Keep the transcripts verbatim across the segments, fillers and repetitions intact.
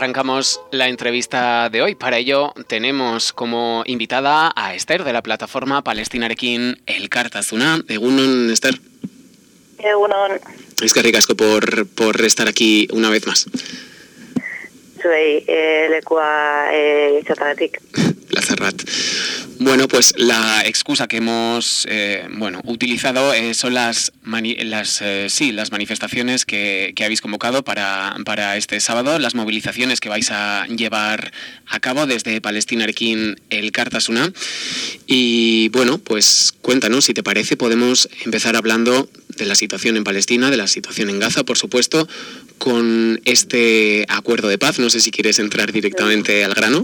arrancamos la entrevista de hoy. Para ello tenemos como invitada a Esther de la plataforma Palestinarekin Elkartasuna. Egunon, Esther. Egunon. Eskerrik asko por, por estar aquí una vez más. Soy eh, lekua eh, izatagatik. Plazarrat. Bueno, pues la excusa que hemos eh, bueno utilizado eh, son las mani las eh, sí las manifestaciones que, que habéis convocado para para este sábado, las movilizaciones que vais a llevar a cabo desde Palestinarekin Elkartasuna. Y bueno, pues cuéntanos, si te parece, podemos empezar hablando de la situación en Palestina, de la situación en Gaza, por supuesto, con este acuerdo de paz. No sé si quieres entrar directamente al grano.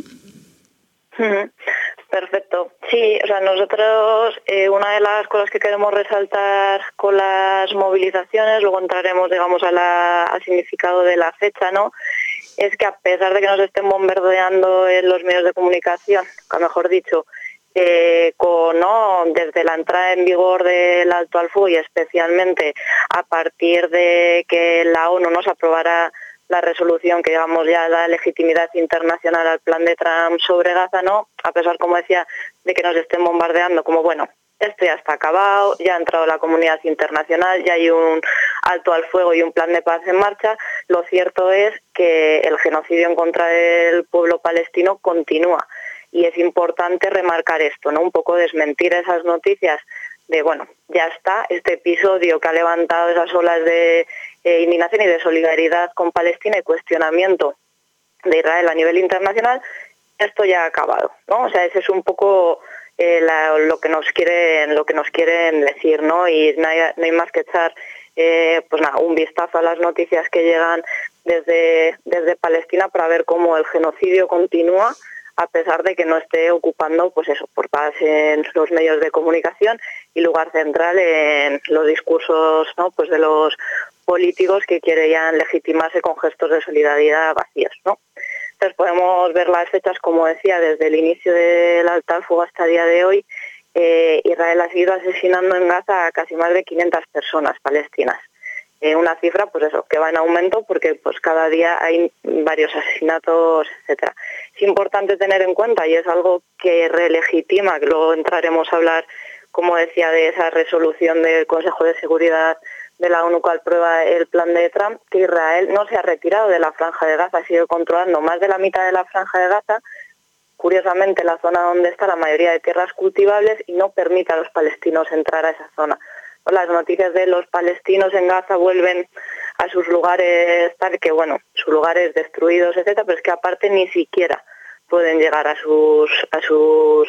Perfecto. Sí, o sea, nosotros eh, una de las cosas que queremos resaltar con las movilizaciones, luego entraremos, digamos, a la, al significado de la fecha, ¿no? Es que a pesar de que nos estén bombardeando en los medios de comunicación, o mejor dicho, eh, con, ¿no? desde la entrada en vigor del alto al fuego y especialmente a partir de que la ONU nos aprobara la resolución que digamos ya da legitimidad internacional al plan de Trump sobre Gaza, ¿no? A pesar, como decía, de que nos estén bombardeando, como bueno, esto ya está acabado, ya ha entrado la comunidad internacional, ya hay un alto al fuego y un plan de paz en marcha, lo cierto es que el genocidio en contra del pueblo palestino continúa y es importante remarcar esto, ¿no? Un poco desmentir esas noticias de, bueno, ya está, este episodio que ha levantado esas olas de eh, indignación y de solidaridad con Palestina y cuestionamiento de Israel a nivel internacional, esto ya ha acabado, ¿no? O sea, ese es un poco eh, la, lo que nos quieren, lo que nos quieren decir, ¿no? Y no hay, no hay más que echar eh, pues nada, un vistazo a las noticias que llegan desde, desde Palestina para ver cómo el genocidio continúa, a pesar de que no esté ocupando, pues eso, portadas en los medios de comunicación y lugar central en los discursos, ¿no? Pues de los políticos que querían legitimarse con gestos de solidaridad vacíos, ¿no? Entonces podemos ver las fechas, como decía, desde el inicio del alto al fuego hasta el día de hoy. Eh, Israel ha seguido asesinando en Gaza a casi más de quinientas personas palestinas. Eh, una cifra, pues eso, que va en aumento porque pues cada día hay varios asesinatos, etcétera. Es importante tener en cuenta, y es algo que relegitima, que luego entraremos a hablar, como decía, de esa resolución del Consejo de Seguridad de la ONU que aprueba el plan de Trump, que Israel no se ha retirado de la Franja de Gaza, sigue controlando más de la mitad de la Franja de Gaza, curiosamente la zona donde está la mayoría de tierras cultivables, y no permite a los palestinos entrar a esa zona. Las noticias de los palestinos en Gaza vuelven a sus lugares, tal que, bueno, sus lugares destruidos, etcétera, pero es que aparte ni siquiera pueden llegar a sus a sus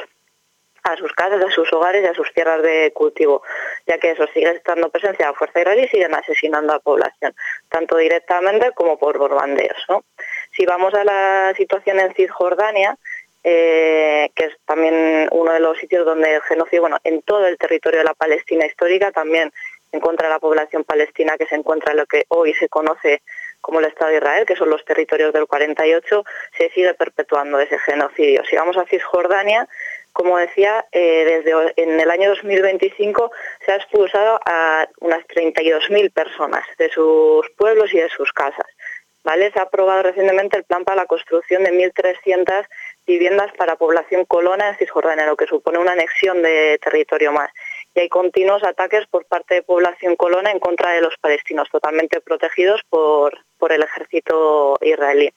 a sus casas, a sus hogares y a sus tierras de cultivo, ya que eso sigue estando presencia de la fuerza israelí y siguen asesinando a la población, tanto directamente como por bombardeos, ¿no? Si vamos a la situación en Cisjordania, Eh, que es también uno de los sitios donde el genocidio, bueno, en todo el territorio de la Palestina histórica, también en contra de la población palestina que se encuentra en lo que hoy se conoce como el Estado de Israel, que son los territorios del cuarenta y ocho, se sigue perpetuando ese genocidio. Si vamos a Cisjordania, como decía, eh, desde en el año dos mil veinticinco se ha expulsado a unas treinta y dos mil personas de sus pueblos y de sus casas, ¿vale? Se ha aprobado recientemente el plan para la construcción de mil trescientas viviendas para población colona en Cisjordania, lo que supone una anexión de territorio más. Y hay continuos ataques por parte de población colona en contra de los palestinos, totalmente protegidos por, por el ejército israelí.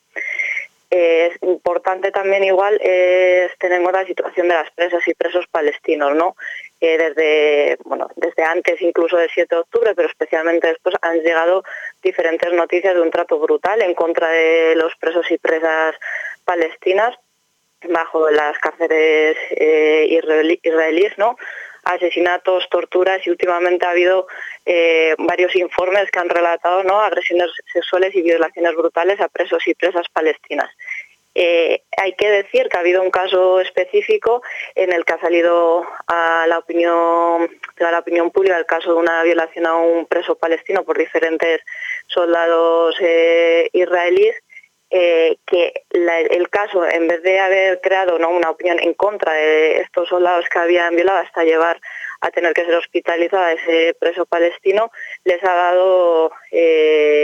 Eh, es importante también igual es tener en cuenta la situación de las presas y presos palestinos, ¿no? Eh, desde, bueno, desde antes incluso del siete de octubre, pero especialmente después han llegado diferentes noticias de un trato brutal en contra de los presos y presas palestinas bajo las cárceles eh, israelí, israelíes, ¿no? Asesinatos, torturas, y últimamente ha habido eh, varios informes que han relatado, ¿no?, agresiones sexuales y violaciones brutales a presos y presas palestinas. Eh, hay que decir que ha habido un caso específico en el que ha salido a la opinión, a la opinión pública el caso de una violación a un preso palestino por diferentes soldados eh, israelíes. Eh, que la, el caso, en vez de haber creado, ¿no?, una opinión en contra de estos soldados que habían violado hasta llevar a tener que ser hospitalizado a ese preso palestino, les ha dado eh,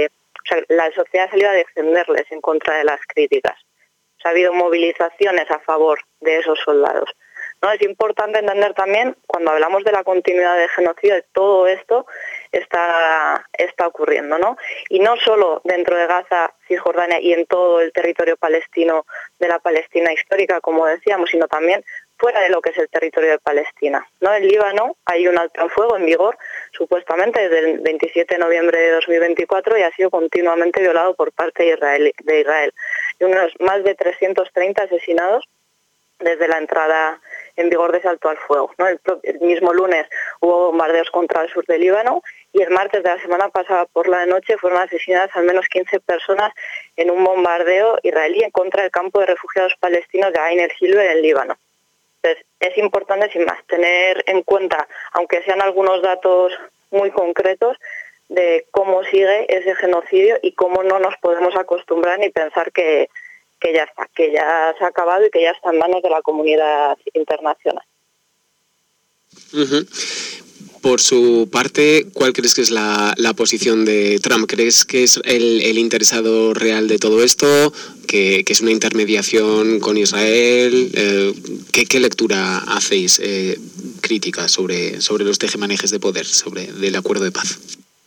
o sea, la sociedad ha salido a defenderles en contra de las críticas. O sea, ha habido movilizaciones a favor de esos soldados, ¿no? Es importante entender también, cuando hablamos de la continuidad del genocidio, todo esto está, está ocurriendo, ¿no? Y no solo dentro de Gaza, Cisjordania y en todo el territorio palestino de la Palestina histórica, como decíamos, sino también fuera de lo que es el territorio de Palestina, ¿no? En Líbano hay un alto el fuego en vigor, supuestamente desde el veintisiete de noviembre de dos mil veinticuatro, y ha sido continuamente violado por parte de Israel. De Israel. Y unos más de trescientos treinta asesinados desde la entrada en vigor de ese alto al fuego, ¿no? El, el mismo lunes hubo bombardeos contra el sur de Líbano, y el martes de la semana pasada por la noche fueron asesinadas al menos quince personas en un bombardeo israelí en contra del campo de refugiados palestinos de Ain el-Hilwe en Líbano. Entonces, es importante, sin más, tener en cuenta, aunque sean algunos datos muy concretos, de cómo sigue ese genocidio y cómo no nos podemos acostumbrar ni pensar que, que ya está, que ya se ha acabado y que ya está en manos de la comunidad internacional. Uh-huh. Por su parte, ¿cuál crees que es la, la posición de Trump? ¿Crees que es el, el interesado real de todo esto? ¿Que, que es una intermediación con Israel? Eh, ¿qué, ¿Qué lectura hacéis eh, crítica sobre, sobre los tejemanejes de poder, sobre del acuerdo de paz?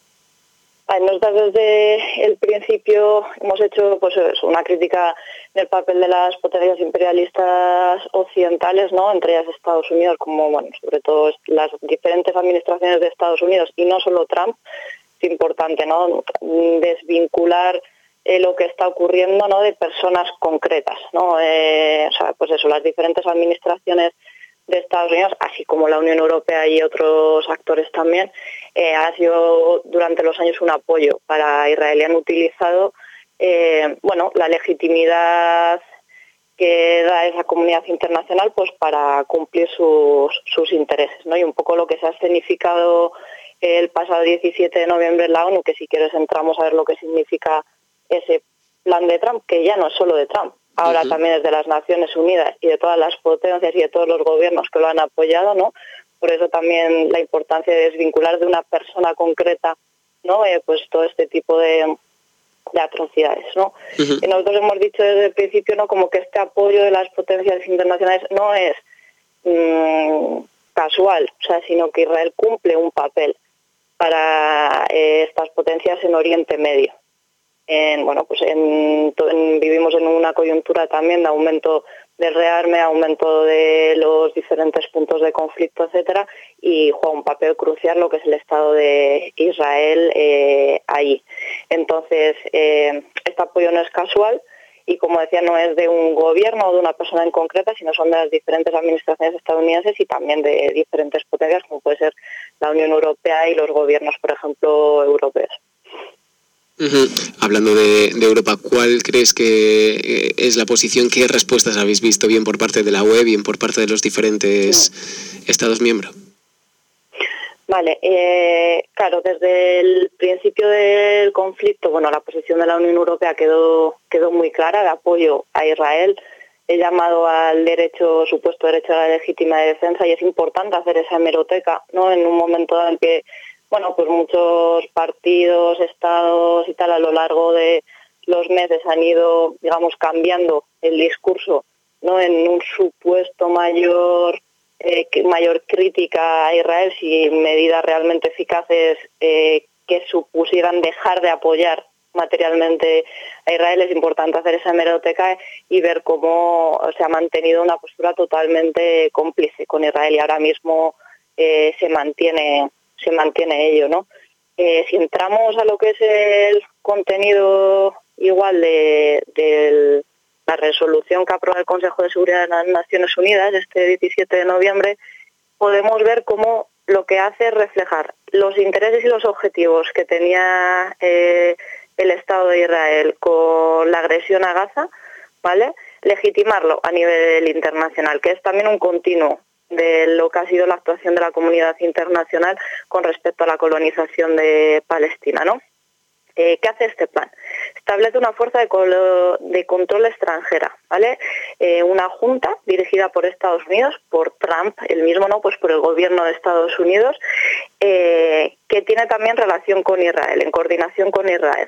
Nosotros desde el principio hemos hecho pues una crítica del papel de las potencias imperialistas occidentales, ¿no? Entre ellas Estados Unidos, como bueno, sobre todo las diferentes administraciones de Estados Unidos y no solo Trump. Es importante, ¿no? Desvincular eh, lo que está ocurriendo, ¿no? De personas concretas, ¿no? Eh, o sea, pues eso, las diferentes administraciones de Estados Unidos, así como la Unión Europea y otros actores también, eh, ha sido durante los años un apoyo para Israel y han utilizado eh, bueno, la legitimidad que da esa comunidad internacional pues para cumplir sus, sus intereses, ¿no? Y un poco lo que se ha escenificado el pasado diecisiete de noviembre en la ONU, que si quieres entramos a ver lo que significa ese plan de Trump, que ya no es solo de Trump, ahora uh-huh. también es de las Naciones Unidas y de todas las potencias y de todos los gobiernos que lo han apoyado, ¿no? Por eso también la importancia de desvincular de una persona concreta, ¿no? Eh, pues todo este tipo de, de atrocidades, ¿no? Uh-huh. Y nosotros hemos dicho desde el principio, ¿no? Como que este apoyo de las potencias internacionales no es mmm, casual, o sea, sino que Israel cumple un papel para eh, estas potencias en Oriente Medio. En, bueno, pues en, en, vivimos en una coyuntura también de aumento del rearme, aumento de los diferentes puntos de conflicto, etcétera, y juega un papel crucial lo que es el Estado de Israel eh, ahí. Entonces, eh, este apoyo no es casual y, como decía, no es de un gobierno o de una persona en concreta, sino son de las diferentes administraciones estadounidenses y también de diferentes potencias, como puede ser la Unión Europea y los gobiernos, por ejemplo, europeos. Uh-huh. Hablando de, de Europa, ¿cuál crees que eh, es la posición? ¿Qué respuestas habéis visto bien por parte de la U E, bien por parte de los diferentes sí. Estados miembros? Vale, eh, claro, desde el principio del conflicto, bueno, la posición de la Unión Europea quedó quedó muy clara, de apoyo a Israel, el llamado al derecho, supuesto derecho a la legítima defensa, y es importante hacer esa hemeroteca, ¿no? En un momento en que bueno, pues muchos partidos, estados y tal a lo largo de los meses han ido, digamos, cambiando el discurso, ¿no? En un supuesto mayor eh, mayor crítica a Israel, si medidas realmente eficaces eh, que supusieran dejar de apoyar materialmente a Israel. Es importante hacer esa hemeroteca y ver cómo se ha mantenido una postura totalmente cómplice con Israel y ahora mismo eh, se mantiene se mantiene ello, ¿no? Eh, si entramos a lo que es el contenido igual de, de la resolución que aprueba el Consejo de Seguridad de las Naciones Unidas este diecisiete de noviembre, podemos ver cómo lo que hace es reflejar los intereses y los objetivos que tenía eh, el Estado de Israel con la agresión a Gaza, ¿vale? Legitimarlo a nivel internacional, que es también un continuo de lo que ha sido la actuación de la comunidad internacional con respecto a la colonización de Palestina, ¿no? Eh, ¿Qué hace este plan? Establece una fuerza de, colo- de control extranjera, ¿vale? Eh, una junta dirigida por Estados Unidos, por Trump, el mismo, ¿no? Pues por el gobierno de Estados Unidos, eh, que tiene también relación con Israel, en coordinación con Israel,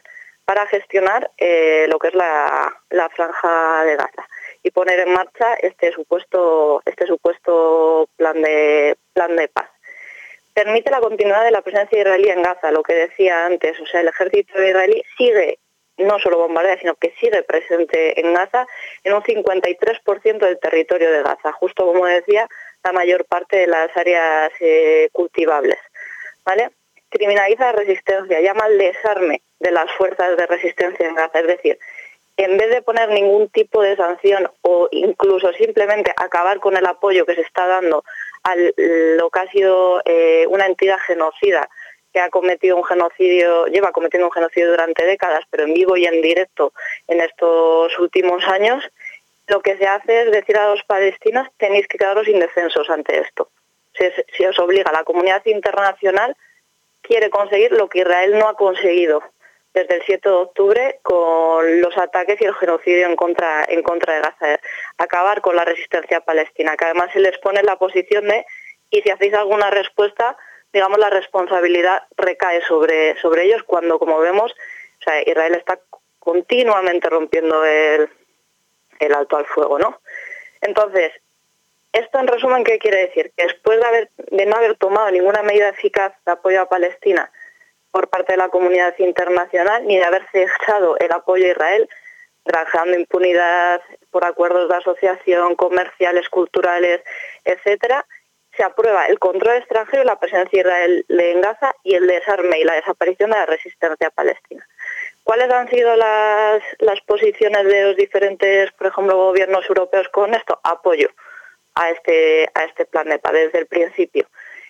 para gestionar eh, lo que es la, la franja de Gaza y poner en marcha este supuesto este supuesto plan de plan de paz. Permite la continuidad de la presencia israelí en Gaza, lo que decía antes, o sea, el ejército israelí sigue, no solo bombardea, sino que sigue presente en Gaza en un cincuenta y tres por ciento del territorio de Gaza, justo como decía, la mayor parte de las áreas eh, cultivables, ¿vale? Criminaliza la resistencia, llama al desarme de las fuerzas de resistencia en Gaza, es decir, en vez de poner ningún tipo de sanción o incluso simplemente acabar con el apoyo que se está dando a lo que ha sido eh, una entidad genocida que ha cometido un genocidio, lleva cometiendo un genocidio durante décadas, pero en vivo y en directo en estos últimos años, lo que se hace es decir a los palestinos, tenéis que quedaros indefensos ante esto. Si, si os obliga, la comunidad internacional quiere conseguir lo que Israel no ha conseguido desde el siete de octubre con los ataques y el genocidio en contra en contra de Gaza, acabar con la resistencia palestina, que además se les pone en la posición de, y si hacéis alguna respuesta, digamos, la responsabilidad recae sobre, sobre ellos, cuando, como vemos, o sea, Israel está continuamente rompiendo el, el alto al fuego, ¿no? Entonces, esto en resumen, ¿qué quiere decir? Que después de, haber, de no haber tomado ninguna medida eficaz de apoyo a Palestina por parte de la comunidad internacional, ni de haber cesado el apoyo a Israel, granjeando impunidad por acuerdos de asociación, comerciales, culturales, etcétera, se aprueba el control extranjero y la presencia israelí en Gaza y el desarme y la desaparición de la resistencia palestina. ¿Cuáles han sido las, las posiciones de los diferentes, por ejemplo, gobiernos europeos con esto? Apoyo a este, a este plan de paz desde el principio.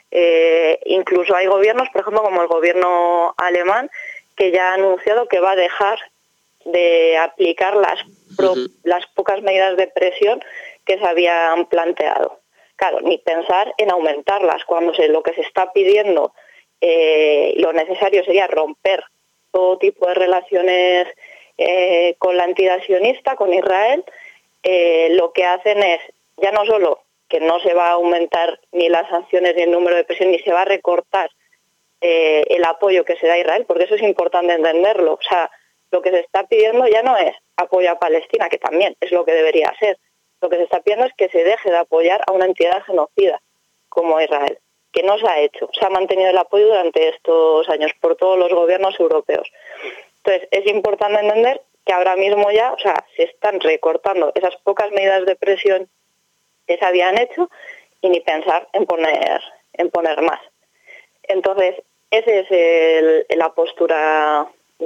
Eh, incluso hay gobiernos, por ejemplo, como el gobierno alemán, que ya ha anunciado que va a dejar de aplicar las, pro, uh-huh. las pocas medidas de presión que se habían planteado. Claro, ni pensar en aumentarlas, cuando se, lo que se está pidiendo, eh, lo necesario sería romper todo tipo de relaciones eh, con la entidad sionista, con Israel. Eh, lo que hacen es, ya no solo que no se va a aumentar ni las sanciones ni el número de presión, ni se va a recortar eh, el apoyo que se da a Israel, porque eso es importante entenderlo. O sea, lo que se está pidiendo ya no es apoyo a Palestina, que también es lo que debería ser. Lo que se está pidiendo es que se deje de apoyar a una entidad genocida como Israel, que no se ha hecho. Se ha mantenido el apoyo durante estos años por todos los gobiernos europeos. Entonces, es importante entender que ahora mismo ya, o sea, se están recortando esas pocas medidas de presión que se habían hecho y ni pensar en poner en poner más. Entonces, esa es el, la postura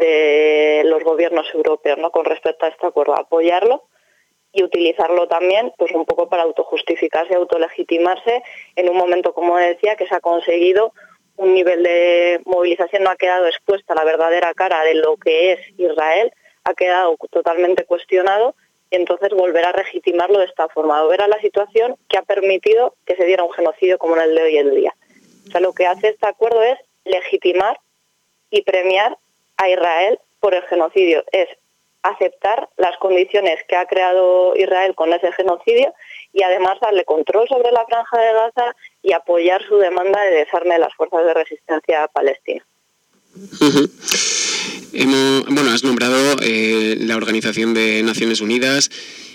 de los gobiernos europeos, ¿no?, con respecto a este acuerdo, apoyarlo y utilizarlo también, pues un poco para autojustificarse, autolegitimarse en un momento, como decía, que se ha conseguido un nivel de movilización, no ha quedado expuesta la verdadera cara de lo que es Israel, ha quedado totalmente cuestionado. Y entonces volver a legitimarlo de esta forma, volver a la situación que ha permitido que se diera un genocidio como el de hoy en día. O sea, lo que hace este acuerdo es legitimar y premiar a Israel por el genocidio, es aceptar las condiciones que ha creado Israel con ese genocidio y además darle control sobre la franja de Gaza y apoyar su demanda de desarme de las fuerzas de resistencia palestinas. Uh-huh. Hemos, bueno, has nombrado eh, la Organización de Naciones Unidas.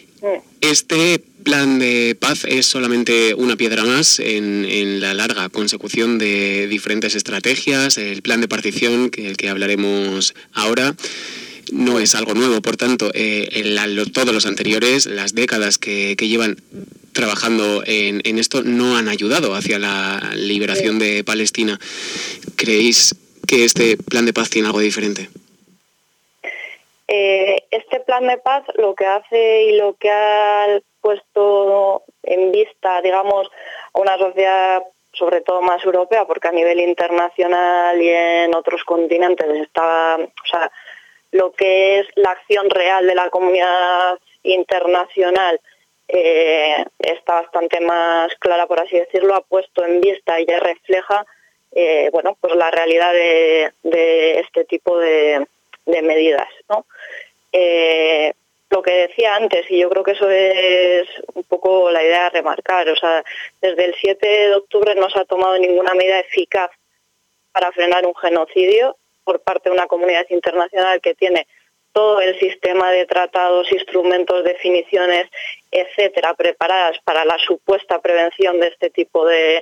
Este plan de paz es solamente una piedra más en, en la larga consecución de diferentes estrategias. El plan de partición, que el que hablaremos ahora, no es algo nuevo. Por tanto, eh, en la, lo, todos los anteriores, las décadas que, que llevan trabajando en, en esto, no han ayudado hacia la liberación de Palestina. ¿Creéis que este plan de paz tiene algo diferente? Eh, este plan de paz lo que hace y lo que ha puesto en vista, digamos, a una sociedad sobre todo más europea, porque a nivel internacional y en otros continentes está, o sea, lo que es la acción real de la comunidad internacional eh, está bastante más clara, por así decirlo, ha puesto en vista y ya refleja eh, bueno, pues la realidad de, de este tipo de, de medidas, ¿no? Eh, lo que decía antes, y yo creo que eso es un poco la idea a remarcar, o sea, desde el siete de octubre no se ha tomado ninguna medida eficaz para frenar un genocidio, por parte de una comunidad internacional que tiene todo el sistema de tratados, instrumentos, definiciones, etcétera, preparadas para la supuesta prevención de este tipo de,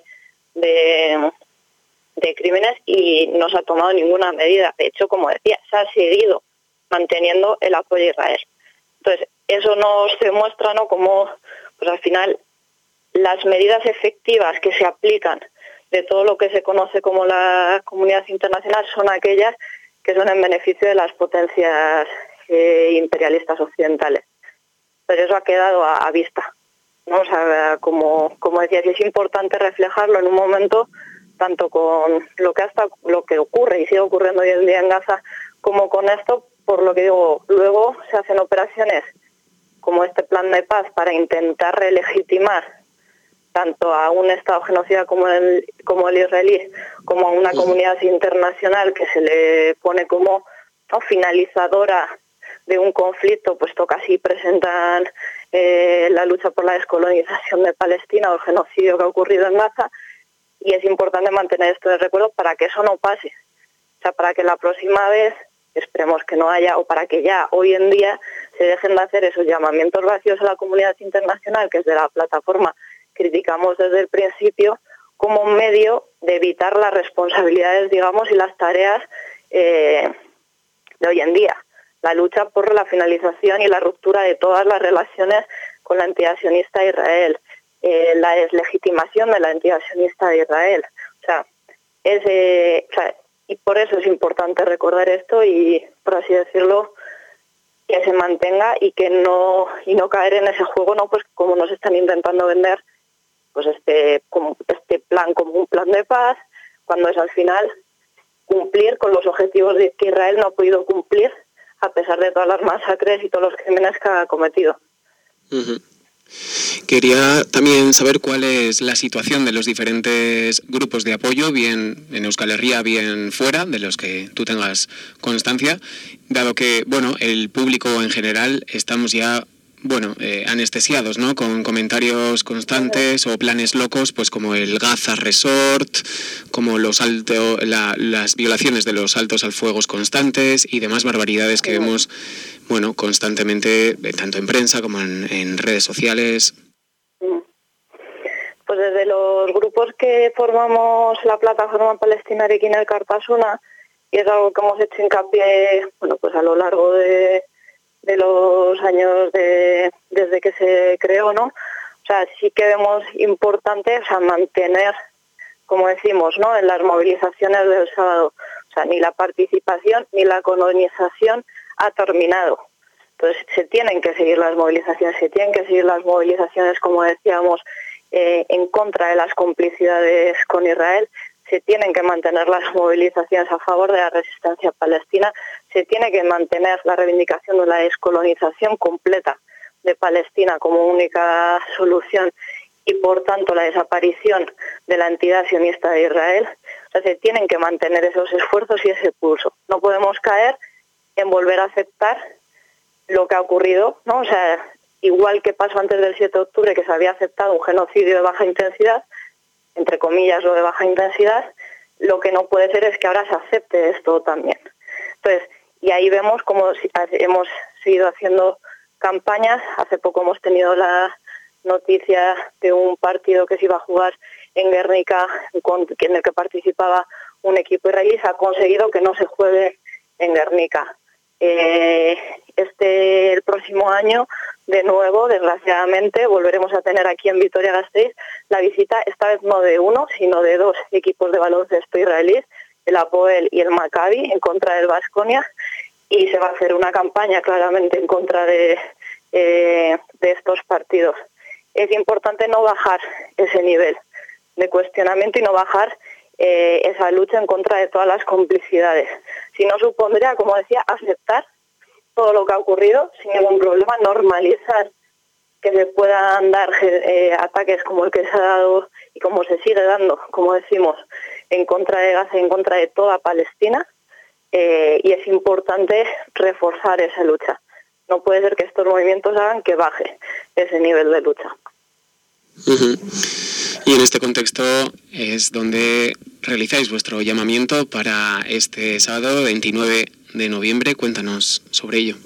de, de crímenes, y no se ha tomado ninguna medida. De hecho, como decía, se ha seguido manteniendo el apoyo a Israel. Entonces, eso nos demuestra, ¿no?, cómo, pues al final, las medidas efectivas que se aplican de todo lo que se conoce como la comunidad internacional son aquellas que son en beneficio de las potencias eh, imperialistas occidentales. Pero eso ha quedado a, a vista, ¿no? O sea, como, como decía, sí es importante reflejarlo en un momento, tanto con lo que hasta lo que ocurre y sigue ocurriendo hoy en día en Gaza, como con esto, por lo que digo, luego se hacen operaciones como este plan de paz para intentar relegitimar tanto a un Estado genocida como el, como el israelí, como a una comunidad internacional que se le pone como, ¿no?, finalizadora de un conflicto, puesto que así presentan eh, la lucha por la descolonización de Palestina o el genocidio que ha ocurrido en Gaza, y es importante mantener esto de recuerdo para que eso no pase. O sea, para que la próxima vez, esperemos que no haya, o para que ya hoy en día se dejen de hacer esos llamamientos vacíos a la comunidad internacional, que es de la plataforma criticamos desde el principio, como un medio de evitar las responsabilidades, digamos, y las tareas eh, de hoy en día. La lucha por la finalización y la ruptura de todas las relaciones con la entidad sionista de Israel, eh, la deslegitimación de la entidad sionista de Israel. O sea, es, eh, o sea, y por eso es importante recordar esto y, por así decirlo, que se mantenga y que no y no caer en ese juego, no, pues como nos están intentando vender, pues este como este plan como un plan de paz, cuando es al final cumplir con los objetivos de que Israel no ha podido cumplir a pesar de todas las masacres y todos los crímenes que ha cometido. Uh-huh. Quería también saber cuál es la situación de los diferentes grupos de apoyo, bien en Euskal Herria, bien fuera, de los que tú tengas constancia, dado que, bueno, el público en general estamos ya, bueno, eh, anestesiados, ¿no?, con comentarios constantes o planes locos, pues como el Gaza Resort, como los alto, la, las violaciones de los altos al fuego constantes y demás barbaridades que vemos, bueno, constantemente, tanto en prensa como en, en redes sociales. Pues desde los grupos que formamos la plataforma palestina Arekin Elkartasuna, y es algo que hemos hecho hincapié, bueno, pues a lo largo de de los años de, desde que se creó, ¿no? O sea, sí que vemos importante, o sea, mantener, como decimos, ¿no?, en las movilizaciones del sábado. O sea, ni la participación ni la colonización ha terminado. Entonces, se tienen que seguir las movilizaciones, se tienen que seguir las movilizaciones, como decíamos, eh, en contra de las complicidades con Israel. Se tienen que mantener las movilizaciones a favor de la resistencia palestina, se tiene que mantener la reivindicación de la descolonización completa de Palestina como única solución y, por tanto, la desaparición de la entidad sionista de Israel. O sea, se tienen que mantener esos esfuerzos y ese pulso. No podemos caer en volver a aceptar lo que ha ocurrido, ¿no? O sea, igual que pasó antes del siete de octubre, que se había aceptado un genocidio de baja intensidad, entre comillas lo de baja intensidad, lo que no puede ser es que ahora se acepte esto también. Entonces, y ahí vemos cómo hemos seguido haciendo campañas. Hace poco hemos tenido la noticia de un partido que se iba a jugar en Guernica, en el que participaba un equipo israelí. Se ha conseguido que no se juegue en Guernica. Eh, este el próximo año, de nuevo, desgraciadamente, volveremos a tener aquí en Vitoria-Gasteiz la visita, esta vez no de uno, sino de dos equipos de baloncesto israelíes, el Apoel y el Maccabi, en contra del Baskonia, y se va a hacer una campaña claramente en contra de, eh, de estos partidos. Es importante no bajar ese nivel de cuestionamiento y no bajar eh, esa lucha en contra de todas las complicidades. Si no, supondría, como decía, aceptar todo lo que ha ocurrido sin ningún problema, normalizar que se puedan dar eh, ataques como el que se ha dado y como se sigue dando, como decimos, en contra de Gaza y en contra de toda Palestina, eh, y es importante reforzar esa lucha. No puede ser que estos movimientos hagan que baje ese nivel de lucha. Uh-huh. Y en este contexto es donde realizáis vuestro llamamiento para este sábado veintinueve de noviembre. Cuéntanos sobre ello.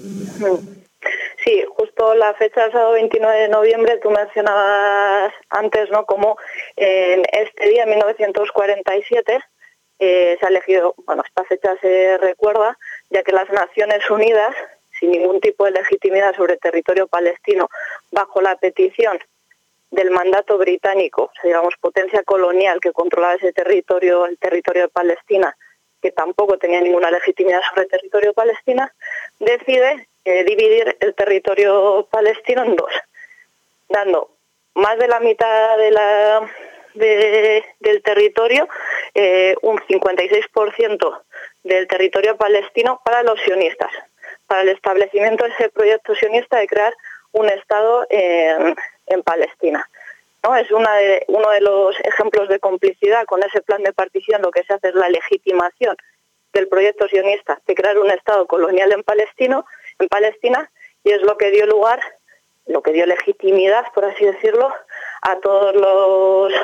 Sí, justo la fecha del sábado veintinueve de noviembre, tú mencionabas antes, ¿no?, como en este día, en mil novecientos cuarenta y siete, eh, se ha elegido, bueno, esta fecha se recuerda, ya que las Naciones Unidas, sin ningún tipo de legitimidad sobre territorio palestino, bajo la petición del mandato británico, o sea, digamos, potencia colonial que controlaba ese territorio, el territorio de Palestina, que tampoco tenía ninguna legitimidad sobre el territorio de Palestina, decide eh, dividir el territorio palestino en dos, dando más de la mitad de la, de, del territorio, eh, un cincuenta y seis por ciento del territorio palestino para los sionistas, para el establecimiento de ese proyecto sionista de crear un Estado en, en Palestina, ¿no? Es una de, uno de los ejemplos de complicidad con ese plan de partición. Lo que se hace es la legitimación del proyecto sionista de crear un Estado colonial en Palestino, en Palestina, y es lo que dio lugar, lo que dio legitimidad, por así decirlo, a todos los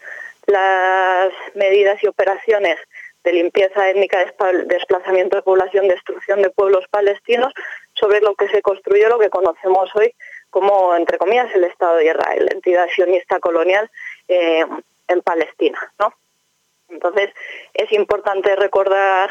las medidas y operaciones de limpieza étnica, desplazamiento de población, destrucción de pueblos palestinos, sobre lo que se construyó lo que conocemos hoy como, entre comillas, el Estado de Israel, la entidad sionista colonial eh, en Palestina, ¿no? Entonces, es importante recordar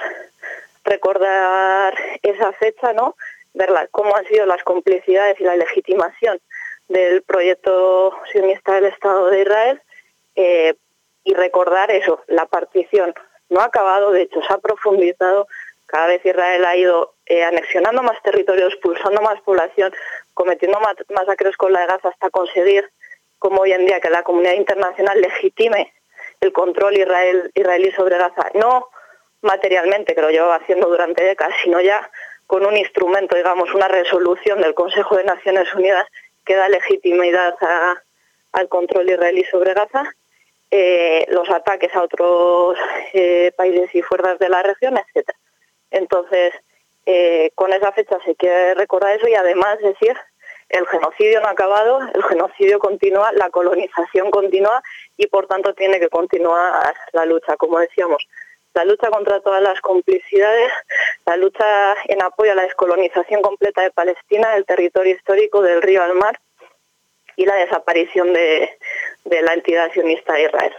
recordar esa fecha, ¿no? Ver la, cómo han sido las complicidades y la legitimación del proyecto sionista del Estado de Israel, eh, y recordar eso, la partición no ha acabado, de hecho se ha profundizado. Cada vez Israel ha ido eh, anexionando más territorios, expulsando más población, cometiendo más masacres con la de Gaza, hasta conseguir, como hoy en día, que la comunidad internacional legitime el control israel, israelí sobre Gaza, no materialmente, que lo llevaba haciendo durante décadas, sino ya con un instrumento, digamos, una resolución del Consejo de Naciones Unidas que da legitimidad a, al control israelí sobre Gaza. Eh, los ataques a otros eh, países y fuerzas de la región, etcétera. Entonces, eh, con esa fecha se quiere recordar eso, y además decir, el genocidio no ha acabado, el genocidio continúa, la colonización continúa, y por tanto tiene que continuar la lucha, como decíamos, la lucha contra todas las complicidades, la lucha en apoyo a la descolonización completa de Palestina, del territorio histórico, del río al mar, y la desaparición de, de la entidad sionista de Israel.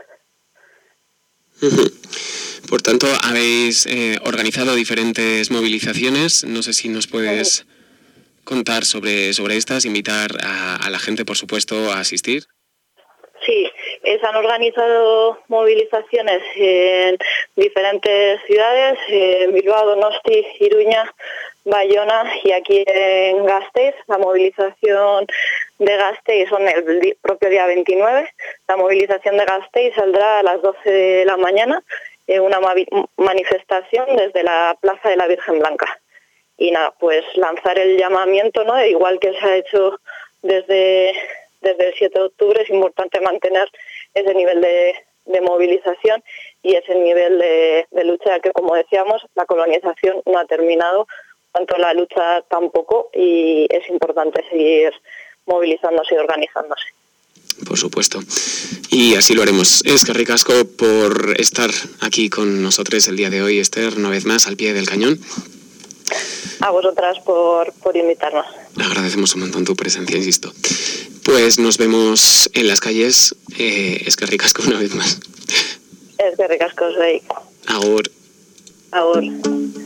Uh-huh. Por tanto, habéis eh, organizado diferentes movilizaciones. No sé si nos puedes uh-huh. contar sobre, sobre estas, invitar a, a la gente, por supuesto, a asistir. Sí, eh, se han organizado movilizaciones en diferentes ciudades, en Bilbao, Donosti, Iruña, Bayona y aquí en Gasteiz. La movilización de Gasteiz son el propio día veintinueve. La movilización de Gasteiz saldrá a las doce de la mañana en una manifestación desde la Plaza de la Virgen Blanca. Y nada, pues lanzar el llamamiento, ¿no? Igual que se ha hecho desde, desde el siete de octubre, es importante mantener ese nivel de, de movilización y ese nivel de, de lucha, que, como decíamos, la colonización no ha terminado, tanto la lucha tampoco, y es importante seguir movilizándose y organizándose. Por supuesto. Y así lo haremos. Eskerrik asko por estar aquí con nosotros el día de hoy, Esther, una vez más al pie del cañón. A vosotras por, por invitarnos. Agradecemos un montón tu presencia, insisto. Pues nos vemos en las calles. Eh, Eskerrik asko una vez más. Eskerrik asko, Rey. Agur. Agur.